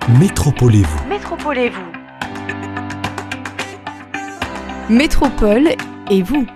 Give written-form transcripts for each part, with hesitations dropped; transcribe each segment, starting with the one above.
Métropolez-vous. Métropolez-vous. Métropole et vous.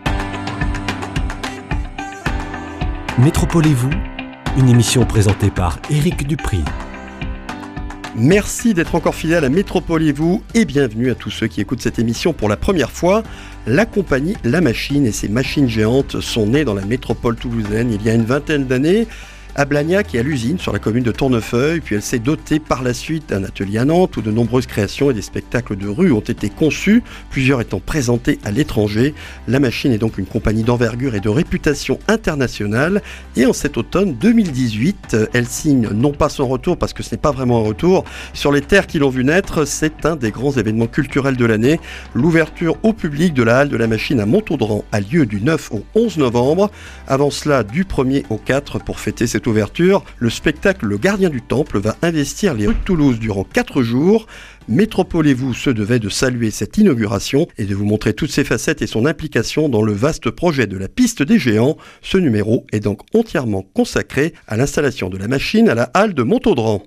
Métropolez-vous, une émission présentée par Éric Dupri. Merci d'être encore fidèle à Métropolez-vous et bienvenue à tous ceux qui écoutent cette émission pour la première fois. La compagnie La Machine et ses machines géantes sont nées dans la métropole toulousaine il y a une vingtaine d'années, à Blagnac et à l'usine sur la commune de Tournefeuille, puis elle s'est dotée par la suite d'un atelier à Nantes où de nombreuses créations et des spectacles de rue ont été conçus, plusieurs étant présentés à l'étranger. La Machine est donc une compagnie d'envergure et de réputation internationale et en cet automne 2018, elle signe non pas son retour parce que ce n'est pas vraiment un retour, sur les terres qui l'ont vu naître, c'est un des grands événements culturels de l'année. L'ouverture au public de la halle de La Machine à Montaudran a lieu du 9 au 11 novembre. Avant cela, du 1er au 4 pour fêter cette ouverture, le spectacle Le Gardien du Temple va investir les rues de Toulouse durant 4 jours. Métropolez-vous se devait de saluer cette inauguration et de vous montrer toutes ses facettes et son implication dans le vaste projet de la piste des géants. Ce numéro est donc entièrement consacré à l'installation de La Machine à la halle de Montaudran.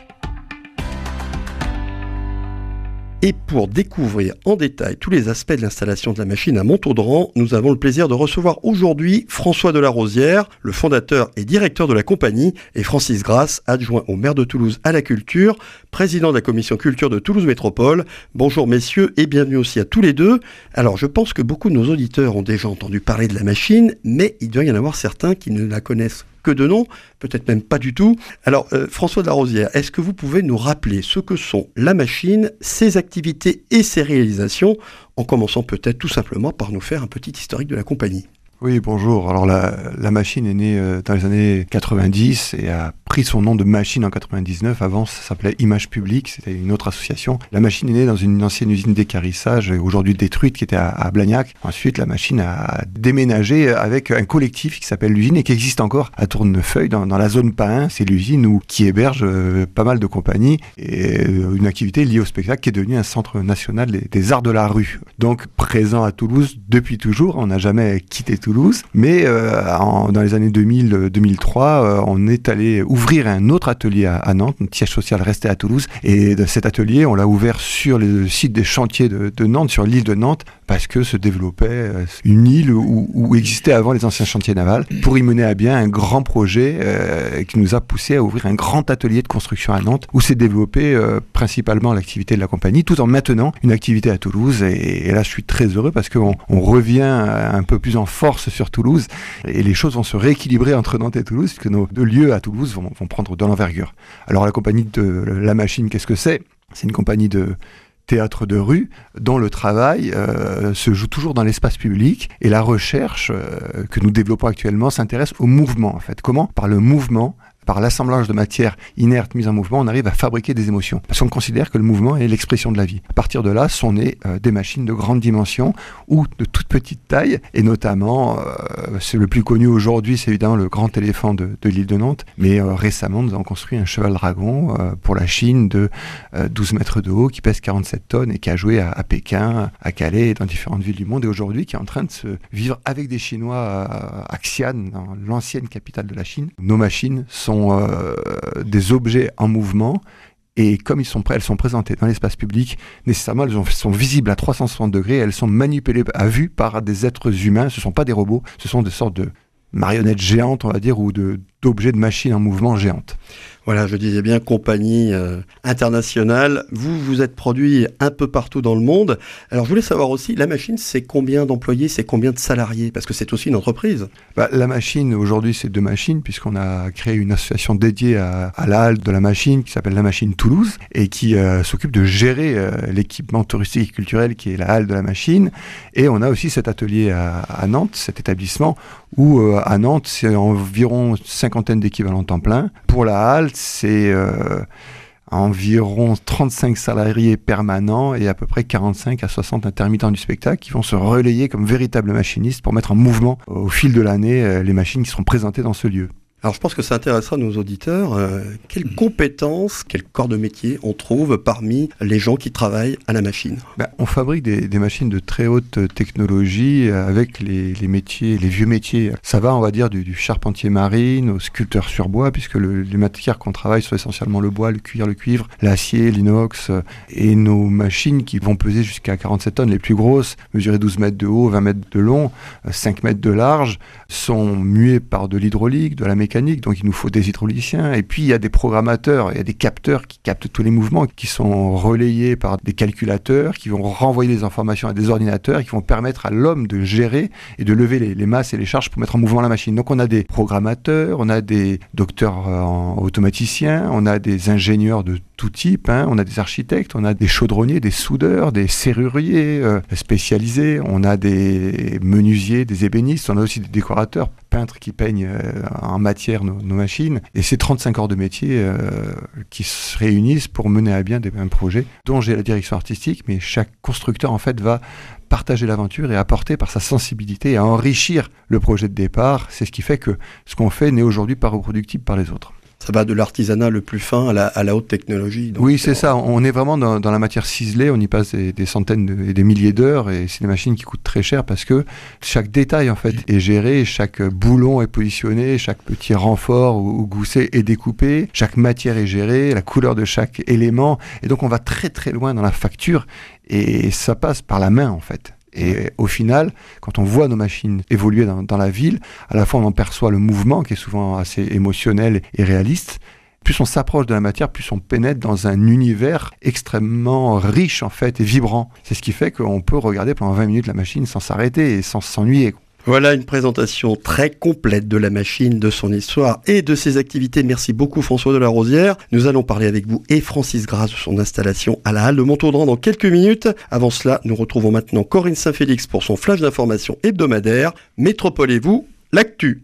Et pour découvrir en détail tous les aspects de l'installation de La Machine à Montaudran, nous avons le plaisir de recevoir aujourd'hui François Delarosière, le fondateur et directeur de la compagnie, et Francis Grasse, adjoint au maire de Toulouse à la culture, président de la commission culture de Toulouse Métropole. Bonjour messieurs et bienvenue aussi à tous les deux. Alors je pense que beaucoup de nos auditeurs ont déjà entendu parler de La Machine, mais il doit y en avoir certains qui ne la connaissent que de nom, peut-être même pas du tout. Alors François Delarosière, est-ce que vous pouvez nous rappeler ce que sont La Machine, ses activités et ses réalisations, en commençant peut-être tout simplement par nous faire un petit historique de la compagnie? Oui, bonjour. Alors la Machine est née dans les années 90 et a pris son nom de Machine en 99. Avant, ça s'appelait Image Publique, c'était une autre association. La Machine est née dans une ancienne usine d'équarrissage, aujourd'hui détruite, qui était à Blagnac. Ensuite, la Machine a déménagé avec un collectif qui s'appelle l'usine et qui existe encore à Tournefeuille, dans la zone Pain. C'est l'usine qui héberge pas mal de compagnies et une activité liée au spectacle qui est devenue un centre national des arts de la rue. Donc présent à Toulouse depuis toujours, on n'a jamais quitté Toulouse. Mais dans les années 2000-2003, on est allé ouvrir un autre atelier à Nantes. Notre siège social restait à Toulouse. Et de cet atelier, on l'a ouvert sur le site des chantiers de Nantes, sur l'île de Nantes, parce que se développait une île où existaient avant les anciens chantiers navals, pour y mener à bien un grand projet qui nous a poussé à ouvrir un grand atelier de construction à Nantes, où s'est développée principalement l'activité de la compagnie, tout en maintenant une activité à Toulouse. Et là, je suis très heureux parce qu'on revient un peu plus en force sur Toulouse et les choses vont se rééquilibrer entre Nantes et Toulouse, puisque nos deux lieux à Toulouse vont prendre de l'envergure. Alors la compagnie de La Machine, qu'est-ce que c'est ? C'est une compagnie de théâtre de rue dont le travail se joue toujours dans l'espace public, et la recherche que nous développons actuellement s'intéresse au mouvement en fait. Comment ? Par le mouvement, par l'assemblage de matière inerte mise en mouvement, on arrive à fabriquer des émotions. Parce qu'on considère que le mouvement est l'expression de la vie. À partir de là, sont nées des machines de grande dimension ou de toute petite taille, et notamment, c'est le plus connu aujourd'hui, c'est évidemment le grand éléphant de l'île de Nantes, mais récemment, nous avons construit un cheval dragon pour la Chine de 12 mètres de haut, qui pèse 47 tonnes et qui a joué à Pékin, à Calais et dans différentes villes du monde, et aujourd'hui qui est en train de se vivre avec des Chinois à Xi'an, dans l'ancienne capitale de la Chine. Nos machines sont des objets en mouvement, et comme elles sont présentées dans l'espace public, nécessairement elles sont visibles à 360 degrés, elles sont manipulées à vue par des êtres humains, ce ne sont pas des robots, ce sont des sortes de marionnettes géantes, on va dire, ou d'objets de machines en mouvement géantes. Voilà, je disais bien compagnie internationale. Vous êtes produit un peu partout dans le monde. Alors, je voulais savoir aussi, La Machine, c'est combien d'employés, c'est combien de salariés ? Parce que c'est aussi une entreprise. La Machine, aujourd'hui, c'est 2 machines, puisqu'on a créé une association dédiée à la halle de La Machine, qui s'appelle La Machine Toulouse, et qui s'occupe de gérer l'équipement touristique et culturel qui est la halle de La Machine. Et on a aussi cet atelier à Nantes, cet établissement, où à Nantes, c'est environ 50 d'équivalents temps plein. Pour la halle, c'est environ 35 salariés permanents et à peu près 45 à 60 intermittents du spectacle qui vont se relayer comme véritables machinistes pour mettre en mouvement au fil de l'année les machines qui seront présentées dans ce lieu. Alors je pense que ça intéressera nos auditeurs. Quelles compétences, quel corps de métier on trouve parmi les gens qui travaillent à la machine ? On fabrique des machines de très haute technologie avec les métiers, les vieux métiers. Ça va, on va dire, du charpentier marine au sculpteur sur bois, puisque les matières qu'on travaille sont essentiellement le bois, le cuivre, l'acier, l'inox. Et nos machines qui vont peser jusqu'à 47 tonnes, les plus grosses, mesurer 12 mètres de haut, 20 mètres de long, 5 mètres de large, sont muées par de l'hydraulique, de la mécanique. Donc il nous faut des hydrauliciens, et puis il y a des programmateurs, il y a des capteurs qui captent tous les mouvements, qui sont relayés par des calculateurs, qui vont renvoyer des informations à des ordinateurs, et qui vont permettre à l'homme de gérer et de lever les masses et les charges pour mettre en mouvement la machine. Donc on a des programmateurs, on a des docteurs automaticiens, on a des ingénieurs de tout type, on a des architectes, on a des chaudronniers, des soudeurs, des serruriers spécialisés, on a des menuisiers, des ébénistes, on a aussi des décorateurs, peintres qui peignent en matière nos machines. Et c'est 35 corps de métier qui se réunissent pour mener à bien un projet dont j'ai la direction artistique, mais chaque constructeur en fait va partager l'aventure et apporter par sa sensibilité et à enrichir le projet de départ. C'est ce qui fait que ce qu'on fait n'est aujourd'hui pas reproductible par les autres. Ça va de l'artisanat le plus fin à la haute technologie. Donc oui, c'est ça. On est vraiment dans la matière ciselée. On y passe des centaines et des milliers d'heures, et c'est des machines qui coûtent très cher parce que chaque détail en fait est géré, chaque boulon est positionné, chaque petit renfort ou gousset est découpé, chaque matière est gérée, la couleur de chaque élément. Et donc on va très très loin dans la facture, et ça passe par la main en fait. Et au final, quand on voit nos machines évoluer dans la ville, à la fois on en perçoit le mouvement qui est souvent assez émotionnel et réaliste. Plus on s'approche de la matière, plus on pénètre dans un univers extrêmement riche en fait et vibrant. C'est ce qui fait qu'on peut regarder pendant 20 minutes la machine sans s'arrêter et sans s'ennuyer. Voilà une présentation très complète de la machine, de son histoire et de ses activités. Merci beaucoup François Delarosière. Nous allons parler avec vous et Francis Gras de son installation à la Halle de Montaudran dans quelques minutes. Avant cela, nous retrouvons maintenant Corinne Saint-Félix pour son flash d'information hebdomadaire. Métropolez-vous, l'actu.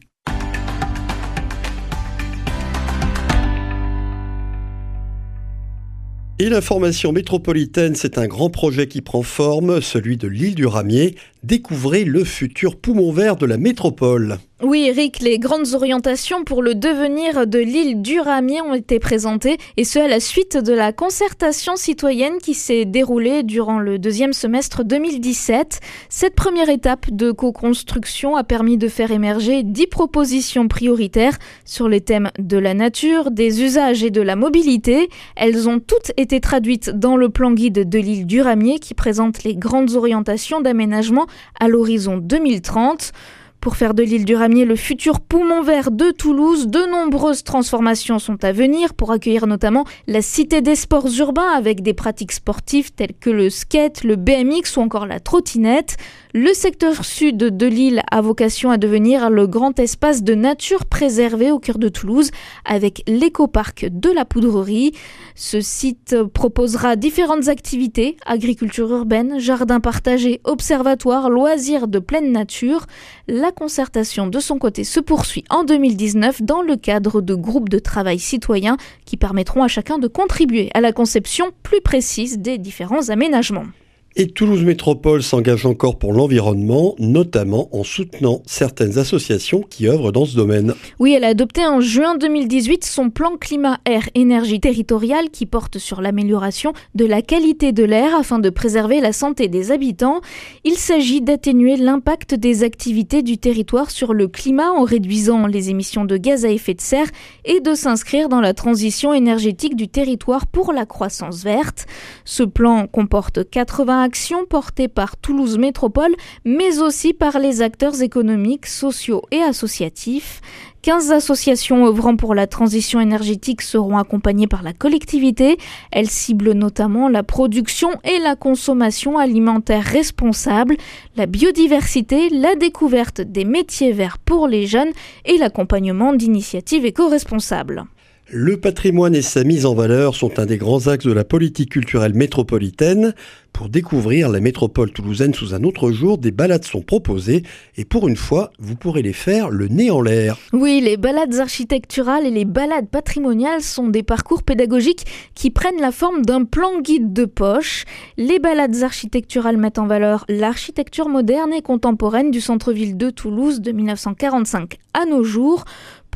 Et l'information métropolitaine, c'est un grand projet qui prend forme, celui de l'île du Ramier. Découvrez le futur poumon vert de la métropole. Oui, Eric, les grandes orientations pour le devenir de l'île du Ramier ont été présentées, et ce à la suite de la concertation citoyenne qui s'est déroulée durant le deuxième semestre 2017. Cette première étape de co-construction a permis de faire émerger 10 propositions prioritaires sur les thèmes de la nature, des usages et de la mobilité. Elles ont toutes été traduites dans le plan guide de l'île du Ramier qui présente les grandes orientations d'aménagement à l'horizon 2030. Pour faire de l'île du Ramier le futur poumon vert de Toulouse, de nombreuses transformations sont à venir pour accueillir notamment la cité des sports urbains avec des pratiques sportives telles que le skate, le BMX ou encore la trottinette. Le secteur sud de l'île a vocation à devenir le grand espace de nature préservé au cœur de Toulouse avec l'écoparc de la Poudrerie. Ce site proposera différentes activités, agriculture urbaine, jardins partagés, observatoires, loisirs de pleine nature. La concertation de son côté se poursuit en 2019 dans le cadre de groupes de travail citoyens qui permettront à chacun de contribuer à la conception plus précise des différents aménagements. Et Toulouse Métropole s'engage encore pour l'environnement, notamment en soutenant certaines associations qui œuvrent dans ce domaine. Oui, elle a adopté en juin 2018 son plan climat-air-énergie territorial qui porte sur l'amélioration de la qualité de l'air afin de préserver la santé des habitants. Il s'agit d'atténuer l'impact des activités du territoire sur le climat en réduisant les émissions de gaz à effet de serre et de s'inscrire dans la transition énergétique du territoire pour la croissance verte. Ce plan comporte 80 actions portées par Toulouse Métropole, mais aussi par les acteurs économiques, sociaux et associatifs. 15 associations œuvrant pour la transition énergétique seront accompagnées par la collectivité. Elles ciblent notamment la production et la consommation alimentaire responsable, la biodiversité, la découverte des métiers verts pour les jeunes et l'accompagnement d'initiatives éco-responsables. Le patrimoine et sa mise en valeur sont un des grands axes de la politique culturelle métropolitaine. Pour découvrir la métropole toulousaine sous un autre jour, des balades sont proposées et pour une fois, vous pourrez les faire le nez en l'air. Oui, les balades architecturales et les balades patrimoniales sont des parcours pédagogiques qui prennent la forme d'un plan guide de poche. Les balades architecturales mettent en valeur l'architecture moderne et contemporaine du centre-ville de Toulouse de 1945 à nos jours.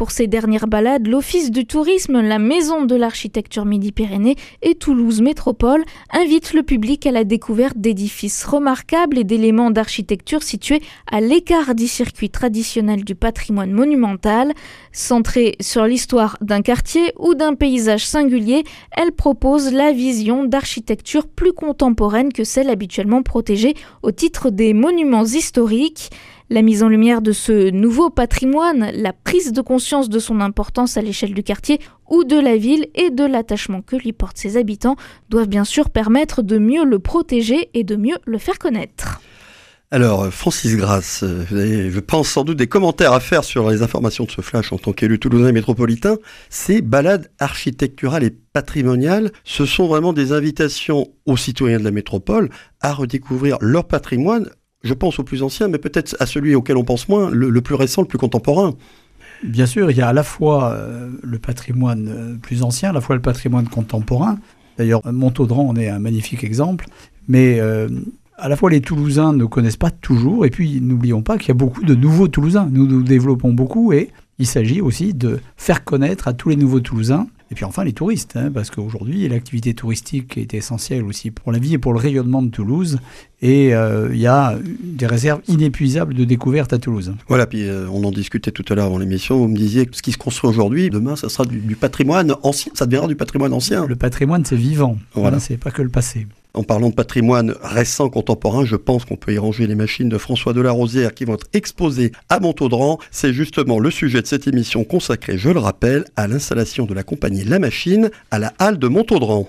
Pour ces dernières balades, l'Office du tourisme, la Maison de l'architecture Midi-Pyrénées et Toulouse Métropole invitent le public à la découverte d'édifices remarquables et d'éléments d'architecture situés à l'écart du circuit traditionnel du patrimoine monumental. Centrée sur l'histoire d'un quartier ou d'un paysage singulier, elle propose la vision d'architecture plus contemporaine que celle habituellement protégée au titre des monuments historiques. La mise en lumière de ce nouveau patrimoine, la prise de conscience de son importance à l'échelle du quartier ou de la ville et de l'attachement que lui portent ses habitants doivent bien sûr permettre de mieux le protéger et de mieux le faire connaître. Alors, Francis Grasse, vous avez, je pense, sans doute des commentaires à faire sur les informations de ce flash en tant qu'élu toulousain et métropolitain. Ces balades architecturales et patrimoniales, ce sont vraiment des invitations aux citoyens de la métropole à redécouvrir leur patrimoine. Je pense au plus ancien, mais peut-être à celui auquel on pense moins, le plus récent, le plus contemporain. Bien sûr, il y a à la fois le patrimoine plus ancien, à la fois le patrimoine contemporain. D'ailleurs, Montaudran en est un magnifique exemple, mais à la fois les Toulousains ne connaissent pas toujours, et puis n'oublions pas qu'il y a beaucoup de nouveaux Toulousains. Nous développons beaucoup, et il s'agit aussi de faire connaître à tous les nouveaux Toulousains, et puis enfin les touristes, parce qu'aujourd'hui l'activité touristique est essentielle aussi pour la vie et pour le rayonnement de Toulouse, et il y a des réserves inépuisables de découvertes à Toulouse. Voilà, puis on en discutait tout à l'heure avant l'émission, vous me disiez que ce qui se construit aujourd'hui, demain ça sera du patrimoine ancien, ça deviendra du patrimoine ancien. Le patrimoine c'est vivant, voilà. C'est pas que le passé. En parlant de patrimoine récent, contemporain, je pense qu'on peut y ranger les machines de François Delarosière qui vont être exposées à Montaudran. C'est justement le sujet de cette émission consacrée, je le rappelle, à l'installation de la compagnie La Machine à la halle de Montaudran.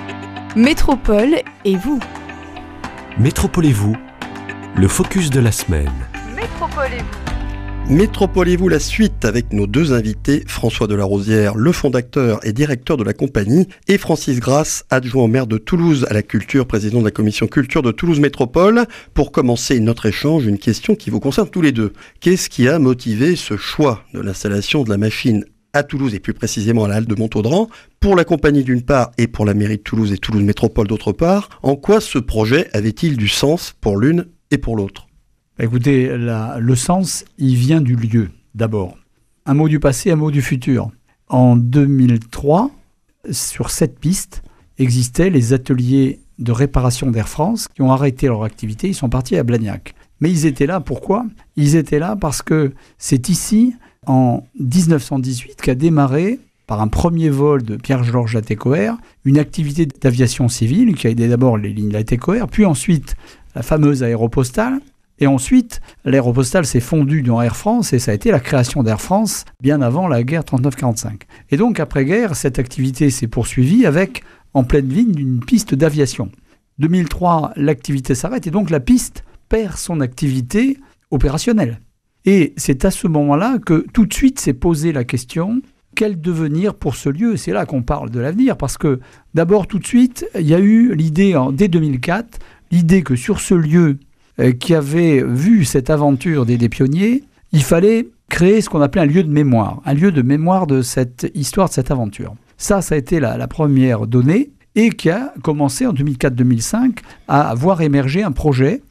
Métropole et vous. Métropole et vous, le focus de la semaine. Métropole et vous. Métropolez-vous la suite avec nos deux invités, François Delarosière, le fondateur et directeur de la compagnie, et Francis Grasse, adjoint au maire de Toulouse à la culture, président de la commission culture de Toulouse Métropole. Pour commencer notre échange, une question qui vous concerne tous les deux. Qu'est-ce qui a motivé ce choix de l'installation de la machine à Toulouse et plus précisément à la halle de Montaudran, pour la compagnie d'une part et pour la mairie de Toulouse et Toulouse Métropole d'autre part? En quoi ce projet avait-il du sens pour l'une et pour l'autre? Écoutez, le sens, il vient du lieu, d'abord. Un mot du passé, un mot du futur. En 2003, sur cette piste, existaient les ateliers de réparation d'Air France qui ont arrêté leur activité, ils sont partis à Blagnac. Mais ils étaient là, pourquoi ? Ils étaient là parce que c'est ici, en 1918, qu'a démarré, par un premier vol de Pierre-Georges Latécoère, une activité d'aviation civile qui a aidé d'abord les lignes Latécoère, puis ensuite la fameuse aéropostale. Et ensuite, l'aéropostale s'est fondue dans Air France et ça a été la création d'Air France bien avant la guerre 39-45. Et donc, après-guerre, cette activité s'est poursuivie avec, en pleine ligne, une piste d'aviation. 2003, l'activité s'arrête et donc la piste perd son activité opérationnelle. Et c'est à ce moment-là que tout de suite s'est posé la question, quel devenir pour ce lieu ? C'est là qu'on parle de l'avenir parce que d'abord, tout de suite, il y a eu l'idée, dès 2004, l'idée que sur ce lieu qui avait vu cette aventure des pionniers, il fallait créer ce qu'on appelait un lieu de mémoire de cette histoire, de cette aventure. Ça a été la première donnée et qui a commencé en 2004-2005 à voir émerger un projet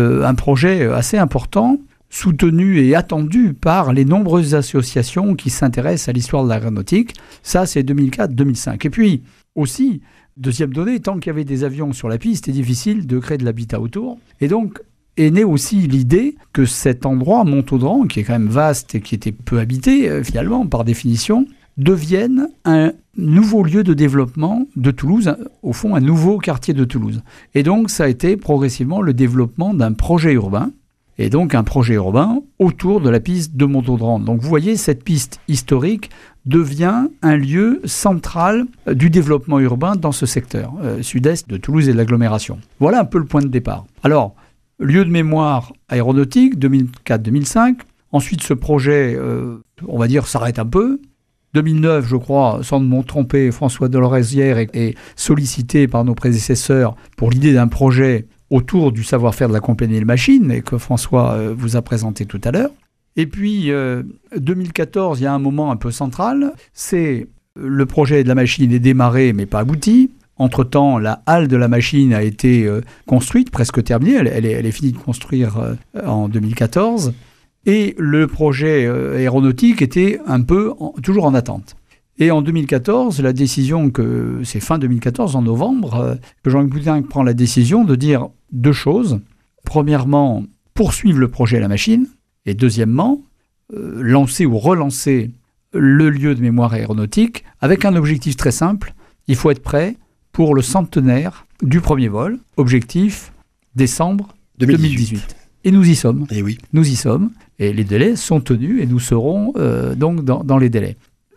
assez important, soutenu et attendu par les nombreuses associations qui s'intéressent à l'histoire de l'aéronautique. Ça, c'est 2004-2005. Et puis aussi, deuxième donnée, tant qu'il y avait des avions sur la piste, c'était difficile de créer de l'habitat autour. Et donc, est née aussi l'idée que cet endroit, Montaudran, qui est quand même vaste et qui était peu habité, finalement, par définition, devienne un nouveau lieu de développement de Toulouse, au fond, un nouveau quartier de Toulouse. Et donc, ça a été progressivement le développement d'un projet urbain, et donc un projet urbain autour de la piste de Montaudran. Donc, vous voyez, cette piste historique devient un lieu central du développement urbain dans ce secteur, sud-est de Toulouse et de l'agglomération. Voilà un peu le point de départ. Alors, lieu de mémoire aéronautique, 2004-2005. Ensuite, ce projet, on va dire, s'arrête un peu. 2009, je crois, sans me tromper, François Delarosière est sollicité par nos prédécesseurs pour l'idée d'un projet autour du savoir-faire de la compagnie La Machine, et que François vous a présenté tout à l'heure. Et puis, 2014, il y a un moment un peu central, c'est le projet de La Machine est démarré, mais pas abouti. Entre-temps, la halle de La Machine a été construite, presque terminée. Elle est finie de construire en 2014. Et le projet aéronautique était toujours en attente. Et en 2014, la décision c'est fin 2014, en novembre, que Jean-Luc Boudin prend la décision de dire 2 choses. Premièrement, poursuivre le projet à la machine. Et deuxièmement, lancer ou relancer le lieu de mémoire aéronautique avec un objectif très simple. Il faut être prêt pour le centenaire du premier vol. Objectif, décembre 2018. Et nous y sommes. Et oui. Nous y sommes. Et les délais sont tenus et nous serons donc dans les délais.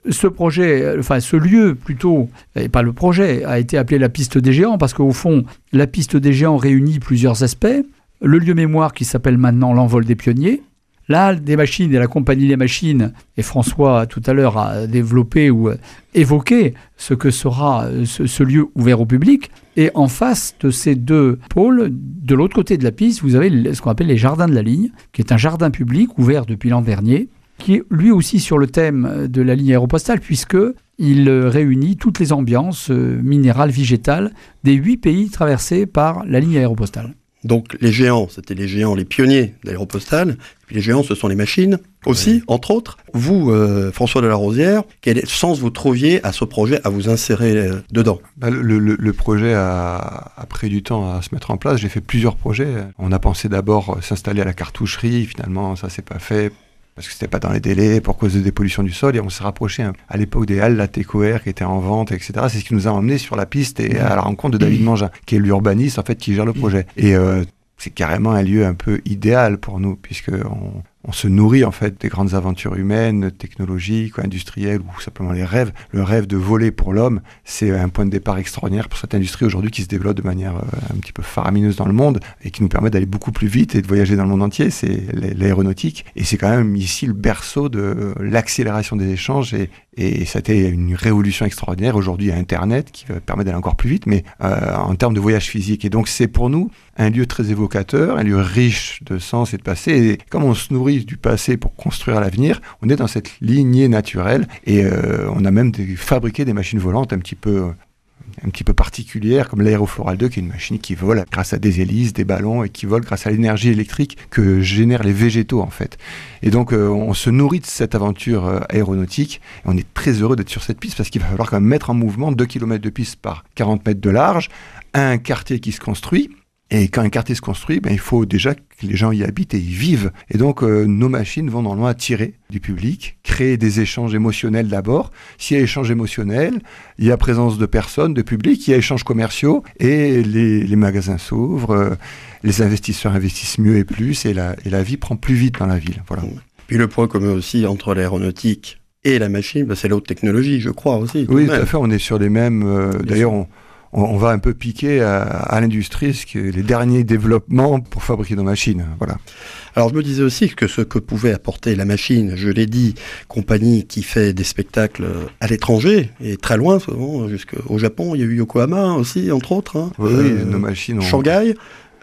Ce lieu plutôt, et pas le projet, a été appelé la piste des géants parce qu'au fond, la piste des géants réunit plusieurs aspects. Le lieu mémoire qui s'appelle maintenant l'envol des pionniers, la halle des machines et la compagnie des machines, et François tout à l'heure a développé ou évoqué ce que sera ce lieu ouvert au public. Et en face de ces 2 pôles, de l'autre côté de la piste, vous avez ce qu'on appelle les jardins de la ligne, qui est un jardin public ouvert depuis l'an dernier, qui est lui aussi sur le thème de la ligne aéropostale, puisqu'il réunit toutes les ambiances minérales, végétales des 8 pays traversés par la ligne aéropostale. Donc les géants, c'était les géants, les pionniers de l'aéropostale. Puis les géants, ce sont les machines aussi, entre autres. Vous, François de la Rosière, quel sens vous trouviez à ce projet, à vous insérer dedans ? Le projet a pris du temps à se mettre en place. J'ai fait plusieurs projets. On a pensé d'abord s'installer à la cartoucherie. Finalement, ça s'est pas fait parce que c'était pas dans les délais, pour cause de dépollution du sol, et on s'est rapproché à l'époque des halles Latécoère qui étaient en vente, etc. C'est ce qui nous a emmenés sur la piste et à la rencontre de David Mangin, qui est l'urbaniste en fait qui gère le projet. Et c'est carrément un lieu un peu idéal pour nous, puisque on se nourrit en fait des grandes aventures humaines, technologiques, industrielles ou simplement les rêves. Le rêve de voler pour l'homme, c'est un point de départ extraordinaire pour cette industrie aujourd'hui qui se développe de manière un petit peu faramineuse dans le monde et qui nous permet d'aller beaucoup plus vite et de voyager dans le monde entier. C'est l'aéronautique et c'est quand même ici le berceau de l'accélération des échanges et ça a été une révolution extraordinaire. Aujourd'hui, il y a Internet qui va permettre d'aller encore plus vite, mais en termes de voyage physique. Et donc c'est pour nous un lieu très évocateur, un lieu riche de sens et de passé. Et comme on se nourrit du passé pour construire l'avenir, on est dans cette lignée naturelle et on a même fabriqué des machines volantes un petit peu particulières comme l'Aérofloral 2 qui est une machine qui vole grâce à des hélices, des ballons et qui vole grâce à l'énergie électrique que génèrent les végétaux en fait. Et donc on se nourrit de cette aventure aéronautique et on est très heureux d'être sur cette piste parce qu'il va falloir quand même mettre en mouvement 2 km de piste par 40 mètres de large, un quartier qui se construit. Et quand un quartier se construit, il faut déjà que les gens y habitent et y vivent. Et donc, nos machines vont normalement attirer du public, créer des échanges émotionnels d'abord. S'il y a échange émotionnel, il y a présence de personnes, de public, il y a échanges commerciaux et les magasins s'ouvrent, les investisseurs investissent mieux et plus et la vie prend plus vite dans la ville. Voilà. Puis le point commun aussi entre l'aéronautique et la machine, c'est la haute technologie, je crois aussi. Oui, tout à fait, on est sur les mêmes... d'ailleurs, on va un peu piquer à l'industrie les derniers développements pour fabriquer nos machines. Voilà. Alors je me disais aussi que ce que pouvait apporter la machine, je l'ai dit, compagnie qui fait des spectacles à l'étranger et très loin, souvent jusqu'au Japon, il y a eu Yokohama aussi, entre autres. Hein. Oui, nos machines. Shanghai.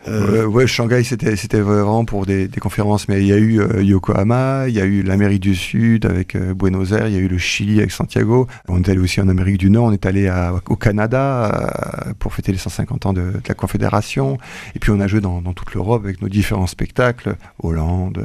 Shanghai c'était vraiment pour des conférences, mais il y a eu Yokohama, il y a eu l'Amérique du Sud avec Buenos Aires, il y a eu le Chili avec Santiago, on est allé aussi en Amérique du Nord, on est allé au Canada pour fêter les 150 ans de la Confédération, et puis on a joué dans toute l'Europe avec nos différents spectacles, Hollande,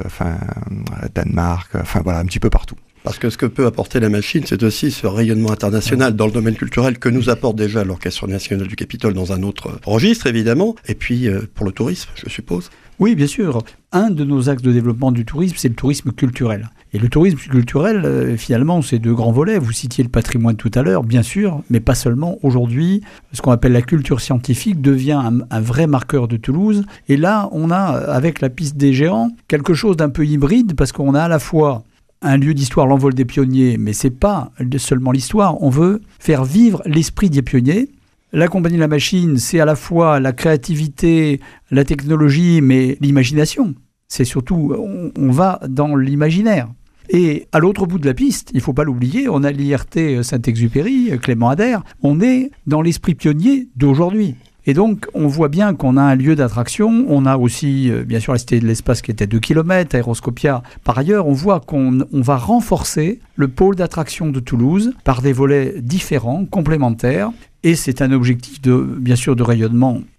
Danemark, voilà, un petit peu partout. Parce que ce que peut apporter la machine, c'est aussi ce rayonnement international dans le domaine culturel que nous apporte déjà l'Orchestre national du Capitole dans un autre registre, évidemment, et puis pour le tourisme, je suppose. Oui, bien sûr. Un de nos axes de développement du tourisme, c'est le tourisme culturel. Et le tourisme culturel, finalement, c'est 2 grands volets. Vous citiez le patrimoine tout à l'heure, bien sûr, mais pas seulement. Aujourd'hui, ce qu'on appelle la culture scientifique devient un vrai marqueur de Toulouse. Et là, on a, avec la piste des géants, quelque chose d'un peu hybride, parce qu'on a à la fois un lieu d'histoire, l'envol des pionniers, mais c'est pas seulement l'histoire. On veut faire vivre l'esprit des pionniers. La compagnie de la machine, c'est à la fois la créativité, la technologie, mais l'imagination. C'est surtout, on va dans l'imaginaire. Et à l'autre bout de la piste, il ne faut pas l'oublier, on a l'IRT Saint-Exupéry, Clément Ader. On est dans l'esprit pionnier d'aujourd'hui. Et donc, on voit bien qu'on a un lieu d'attraction. On a aussi, bien sûr, la Cité de l'Espace qui était 2 km, Aéroscopia. Par ailleurs, on voit qu'on va renforcer le pôle d'attraction de Toulouse par des volets différents, complémentaires. Et c'est un objectif, bien sûr, de rayonnement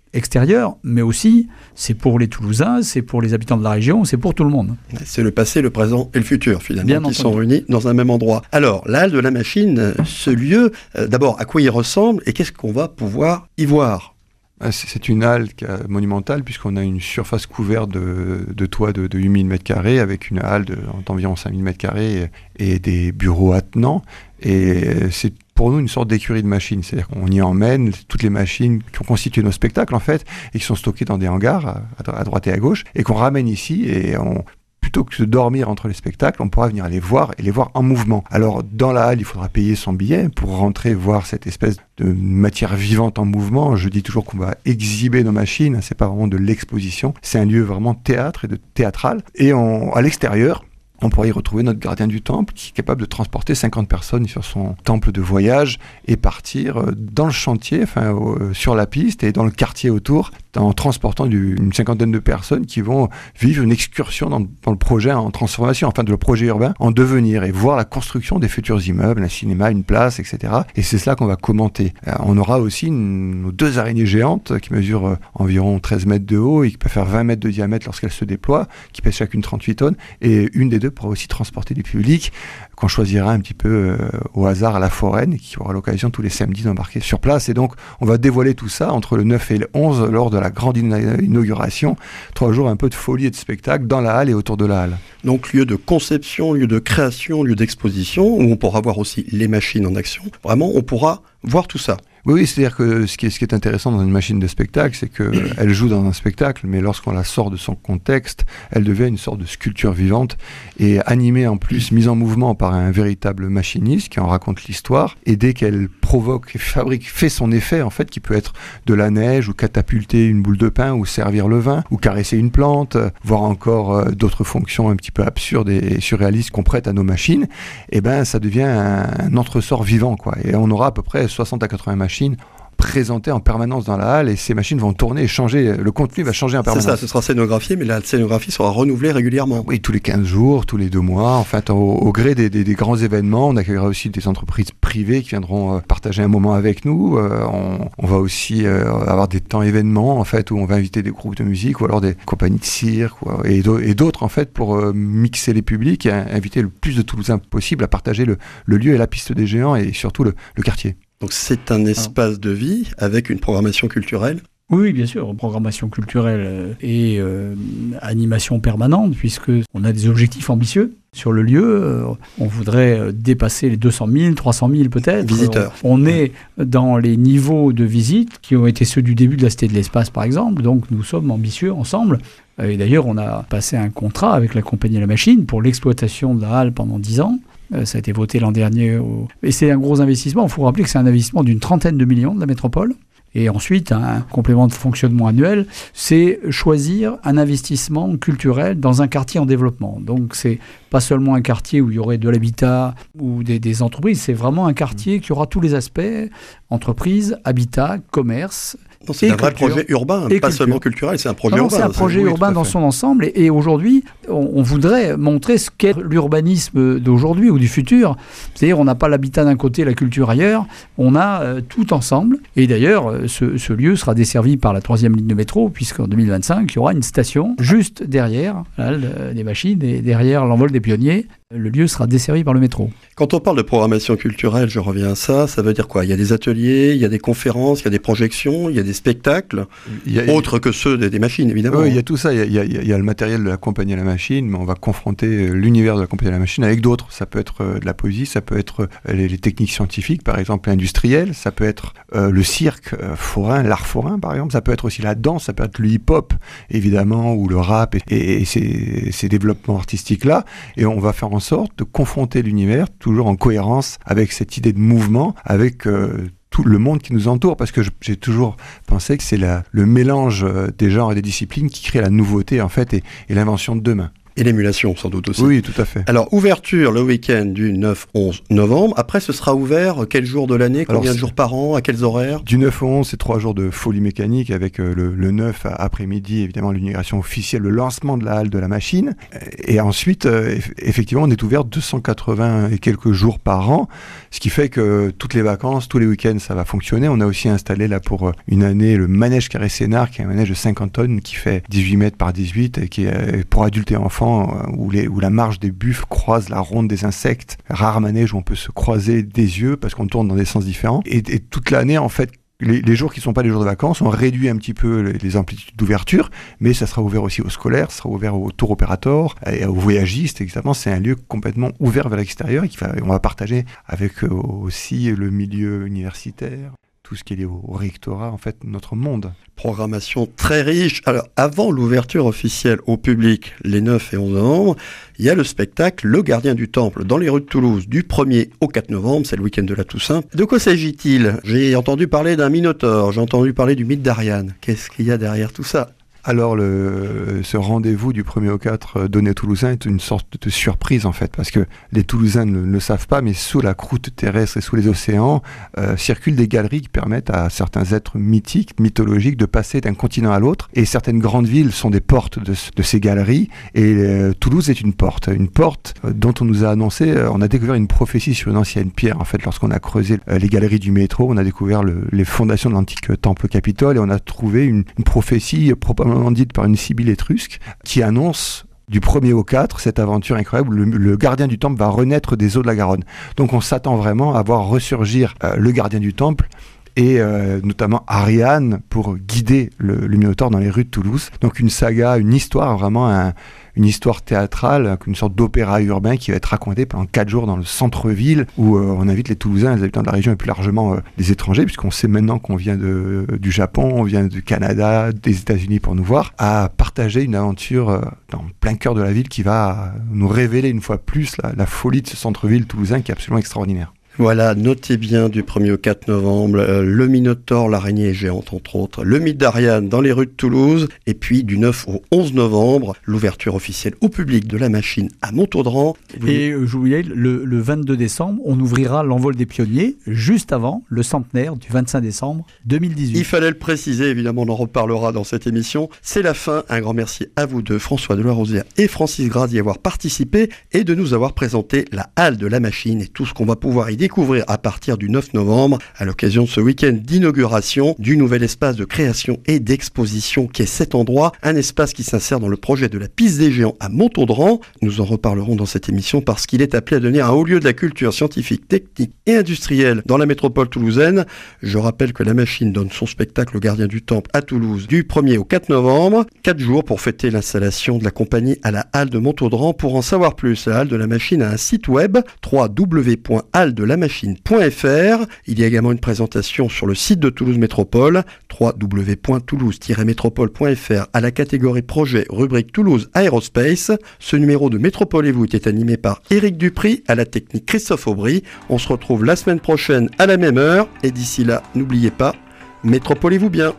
extérieur, mais aussi c'est pour les Toulousains, c'est pour les habitants de la région, c'est pour tout le monde. C'est le passé, le présent et le futur, finalement, Bien qui entendu. sont réunis dans un même endroit. Alors, la halle de la machine, ce lieu, d'abord, à quoi il ressemble et qu'est-ce qu'on va pouvoir y voir ? C'est une halle monumentale puisqu'on a une surface couverte de toit de 8000 m² avec une halle d'environ 5000 m² et des bureaux attenants. Et c'est pour nous une sorte d'écurie de machines. C'est-à-dire qu'on y emmène toutes les machines qui ont constitué nos spectacles en fait et qui sont stockées dans des hangars à droite et à gauche et qu'on ramène ici et plutôt que de dormir entre les spectacles, on pourra venir les voir et les voir en mouvement. Alors, dans la halle, il faudra payer son billet pour rentrer voir cette espèce de matière vivante en mouvement. Je dis toujours qu'on va exhiber nos machines, c'est pas vraiment de l'exposition, c'est un lieu vraiment théâtre et de théâtral. Et à l'extérieur, on pourra y retrouver notre gardien du temple qui est capable de transporter 50 personnes sur son temple de voyage et partir dans le chantier, sur la piste et dans le quartier autour, en transportant une cinquantaine de personnes qui vont vivre une excursion dans le projet en transformation, enfin de le projet urbain en devenir et voir la construction des futurs immeubles, un cinéma, une place, etc. Et c'est cela qu'on va commenter. On aura aussi nos 2 araignées géantes qui mesurent environ 13 mètres de haut et qui peuvent faire 20 mètres de diamètre lorsqu'elles se déploient, qui pèsent chacune 38 tonnes et une des 2 pourra aussi transporter du public qu'on choisira un petit peu au hasard à la Foraine et qui aura l'occasion tous les samedis d'embarquer sur place. Et donc, on va dévoiler tout ça entre le 9 et le 11 lors de la grande inauguration. 3 jours un peu de folie et de spectacle dans la halle et autour de la halle. Donc, lieu de conception, lieu de création, lieu d'exposition, où on pourra voir aussi les machines en action. Vraiment, on pourra voir tout ça. Oui, c'est-à-dire que ce qui est intéressant dans une machine de spectacle, c'est qu'elle joue dans un spectacle, mais lorsqu'on la sort de son contexte, elle devient une sorte de sculpture vivante et animée en plus, mise en mouvement par un véritable machiniste qui en raconte l'histoire. Et dès qu'elle provoque, fait son effet, en fait, qui peut être de la neige ou catapulter une boule de pain ou servir le vin ou caresser une plante, voire encore d'autres fonctions un petit peu absurdes et surréalistes qu'on prête à nos machines, et ben ça devient un entresort vivant, quoi. Et on aura à peu près 60 à 80 machines présentées en permanence dans la halle et ces machines vont tourner et changer, le contenu va changer en permanence. C'est ça, ce sera scénographié, mais la scénographie sera renouvelée régulièrement. Oui, tous les 15 jours, tous les 2 mois, en fait, au gré des grands événements, on accueillera aussi des entreprises privées qui viendront partager un moment avec nous, on va aussi avoir des temps événements, en fait, où on va inviter des groupes de musique ou alors des compagnies de cirque et d'autres, en fait, pour mixer les publics et inviter le plus de Toulousains possible à partager le lieu et la piste des géants et surtout le quartier. Donc c'est un espace de vie avec une programmation culturelle. Oui, bien sûr, programmation culturelle et animation permanente, puisqu'on a des objectifs ambitieux sur le lieu. On voudrait dépasser les 200 000, 300 000 peut-être. Visiteurs. On est dans les niveaux de visite qui ont été ceux du début de la Cité de l'Espace, par exemple. Donc nous sommes ambitieux ensemble. Et d'ailleurs, on a passé un contrat avec la compagnie La Machine pour l'exploitation de la halle pendant 10 ans. Ça a été voté l'an dernier. Et c'est un gros investissement. Il faut rappeler que c'est un investissement d'une 30aine de millions de la métropole. Et ensuite, un complément de fonctionnement annuel, c'est choisir un investissement culturel dans un quartier en développement. Donc, c'est pas seulement un quartier où il y aurait de l'habitat ou des entreprises, c'est vraiment un quartier qui aura tous les aspects, entreprises, habitat, commerce. Non, c'est un vrai projet urbain, pas seulement culturel, c'est un projet urbain. C'est un projet urbain dans son ensemble. Et aujourd'hui, on voudrait montrer ce qu'est l'urbanisme d'aujourd'hui ou du futur. C'est-à-dire, on n'a pas l'habitat d'un côté, la culture ailleurs. On a tout ensemble. Et d'ailleurs, ce lieu sera desservi par la 3e ligne de métro, puisqu'en 2025, il y aura une station juste derrière les machines et derrière l'envol des pionniers. Le lieu sera desservi par le métro. Quand on parle de programmation culturelle, je reviens à ça veut dire quoi ? Il y a des ateliers, il y a des conférences, il y a des projections, il y a des spectacles, autres que ceux des machines, évidemment. Oui, il y a tout ça. Il y a le matériel de la compagnie à la machine, mais on va confronter l'univers de la compagnie à la machine avec d'autres. Ça peut être de la poésie, ça peut être les techniques scientifiques, par exemple industrielles, ça peut être le cirque forain, l'art forain, par exemple, ça peut être aussi la danse, ça peut être le hip-hop, évidemment, ou le rap et ces développements artistiques-là. Et on va faire en sorte de confronter l'univers toujours en cohérence avec cette idée de mouvement, avec tout le monde qui nous entoure, parce que j'ai toujours pensé que c'est le mélange des genres et des disciplines qui crée la nouveauté en fait et l'invention de demain. Et l'émulation, sans doute aussi. Oui, tout à fait. Alors, ouverture le week-end du 9-11 novembre. Après, ce sera ouvert quel jour de l'année? Combien de jours par an? À quels horaires? Du 9 au 11, c'est 3 jours de folie mécanique avec le 9 après-midi, évidemment, l'inauguration officielle, le lancement de la halle de la machine. Et ensuite, effectivement, on est ouvert 280 et quelques jours par an, ce qui fait que toutes les vacances, tous les week-ends, ça va fonctionner. On a aussi installé là pour une année le manège Carré Sénard, qui est un manège de 50 tonnes qui fait 18 mètres par 18 et qui est pour adultes et enfants, où la marge des buffles croise la ronde des insectes. Rare manège où on peut se croiser des yeux parce qu'on tourne dans des sens différents. Et toute l'année, en fait, les jours qui ne sont pas les jours de vacances, on réduit un petit peu les amplitudes d'ouverture, mais ça sera ouvert aussi aux scolaires, ça sera ouvert aux tour opérateurs et aux voyagistes. Exactement, c'est un lieu complètement ouvert vers l'extérieur et on va partager avec aussi le milieu universitaire, tout ce qui est lié au rectorat, en fait, notre monde. Programmation très riche. Alors, avant l'ouverture officielle au public, les 9 et 11 novembre, il y a le spectacle Le Gardien du Temple dans les rues de Toulouse du 1er au 4 novembre, c'est le week-end de la Toussaint. De quoi s'agit-il? J'ai entendu parler d'un Minotaure, j'ai entendu parler du mythe d'Ariane. Qu'est-ce qu'il y a derrière tout ça? Alors, ce rendez-vous du 1er au 4 donné aux Toulousains est une sorte de surprise, en fait, parce que les Toulousains ne le savent pas, mais sous la croûte terrestre et sous les océans circulent des galeries qui permettent à certains êtres mythiques, mythologiques, de passer d'un continent à l'autre. Et certaines grandes villes sont des portes de ces galeries, et Toulouse est une porte dont on nous a annoncé, on a découvert une prophétie sur une ancienne pierre, en fait, lorsqu'on a creusé les galeries du métro, on a découvert les fondations de l'antique temple Capitole, et on a trouvé une prophétie probablement dite par une sibylle étrusque qui annonce du 1er au 4 cette aventure incroyable, le gardien du temple va renaître des eaux de la Garonne. Donc on s'attend vraiment à voir ressurgir le gardien du temple et notamment Ariane pour guider le Minotaure dans les rues de Toulouse. Donc une saga, une histoire, vraiment une histoire théâtrale, une sorte d'opéra urbain qui va être raconté pendant 4 jours dans le centre-ville où on invite les Toulousains, les habitants de la région et plus largement les étrangers, puisqu'on sait maintenant qu'on vient du Japon, on vient du Canada, des États-Unis pour nous voir, à partager une aventure dans plein cœur de la ville qui va nous révéler une fois plus la folie de ce centre-ville toulousain qui est absolument extraordinaire. Voilà, notez bien du 1er au 4 novembre, le Minotaure, l'araignée géante entre autres, le mythe d'Ariane dans les rues de Toulouse, et puis du 9 au 11 novembre, l'ouverture officielle au public de la machine à Montaudran. Et Joulier, le 22 décembre, on ouvrira l'envol des pionniers, juste avant le centenaire du 25 décembre 2018. Il fallait le préciser, évidemment, on en reparlera dans cette émission. C'est la fin, un grand merci à vous deux, François Delarosière et Francis Gras, d'y avoir participé et de nous avoir présenté la halle de la machine et tout ce qu'on va pouvoir y découvrir à partir du 9 novembre à l'occasion de ce week-end d'inauguration du nouvel espace de création et d'exposition qui est cet endroit, un espace qui s'insère dans le projet de la piste des géants à Montaudran. Nous en reparlerons dans cette émission parce qu'il est appelé à devenir un haut lieu de la culture scientifique, technique et industrielle dans la métropole toulousaine. Je rappelle que la machine donne son spectacle Le Gardien du Temple à Toulouse du 1er au 4 novembre, 4 jours pour fêter l'installation de la compagnie à la halle de Montaudran. Pour en savoir plus, la halle de la machine a un site web www.halledelamachine.fr. Il y a également une présentation sur le site de Toulouse Métropole, www.toulouse-métropole.fr, à la catégorie projet, rubrique Toulouse Aérospace. Ce numéro de Métropole et vous était animé par Éric Dupry, à la technique Christophe Aubry. On se retrouve la semaine prochaine à la même heure, et d'ici là, n'oubliez pas, métropolez-vous bien.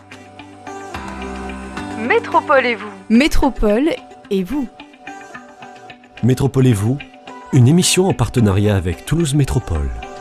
Métropolez-vous. Métropole et vous. Métropolez-vous, une émission en partenariat avec Toulouse Métropole.